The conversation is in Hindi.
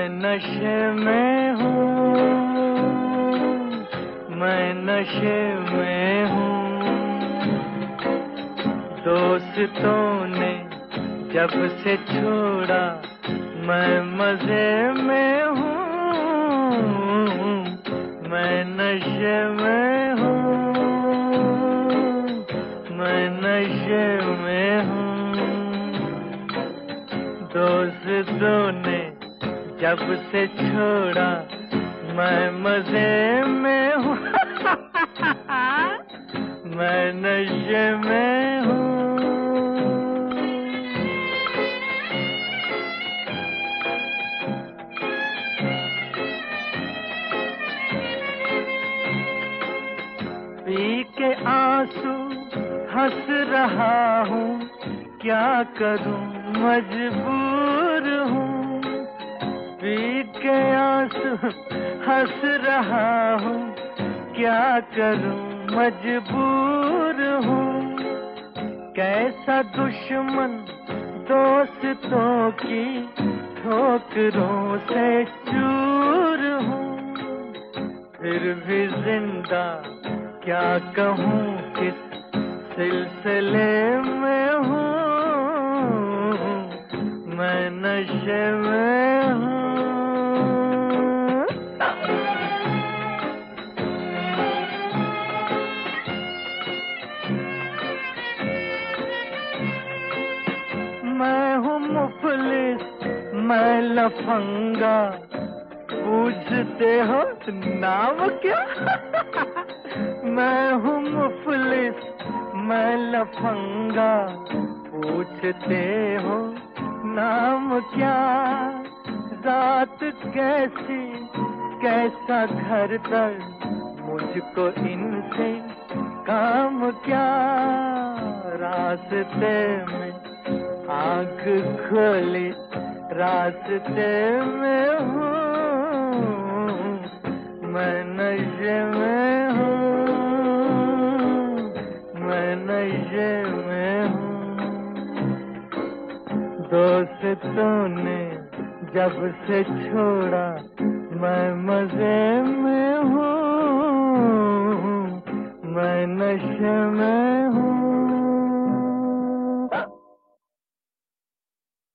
मैं नशे में हूँ, मैं नशे में हूँ। दोस्तों ने जब से छोड़ा मैं मजे में हूँ, मैं नशे में हूँ, मैं नशे में हूँ। दोस्तों ने जब से छोड़ा मैं मजे में हूँ, मैं नशे में हूँ। पी के आंसू हंस रहा हूँ, क्या करूँ मजबूर हूँ। पी के आंसू हंस रहा हूँ, क्या करूँ मजबूर हूँ। कैसा दुश्मन दोस्तों की ठोकरों से चूर हूँ। फिर भी जिंदा क्या कहूँ किस सिलसिले में हूँ, मैं नशे में हूँ। मैं हूँ मुफलिस, मैं लफंगा, पूछते हो नाम क्या? मैं हूँ मुफलिस, मैं लफंगा, पूछते हो नाम क्या? रात कैसी, कैसा घर तर, मुझको इनसे काम क्या? रास्ते में आँख खोली, रास्ते में हूँ, मैं नशे में हूँ, मैं नशे में हूँ। दोस्तों ने जब से छोड़ा मैं मजे में हूँ, मैं नशे में हूँ।